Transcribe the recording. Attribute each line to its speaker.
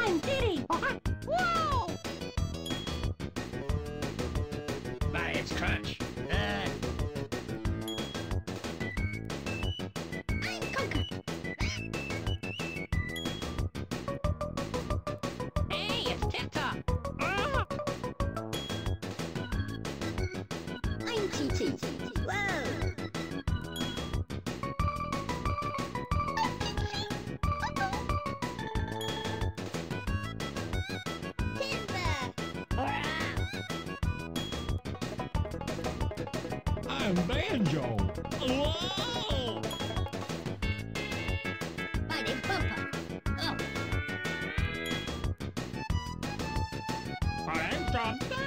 Speaker 1: I'm Diddy. Whoa!
Speaker 2: But it's Crunch.
Speaker 1: I'm Conker.
Speaker 2: Hey, it's Tip-Top.
Speaker 1: I'm TT. Whoa!
Speaker 3: I'm Banjo. Whoa!
Speaker 1: My name's Bumper. Oh.
Speaker 3: I'm Tom.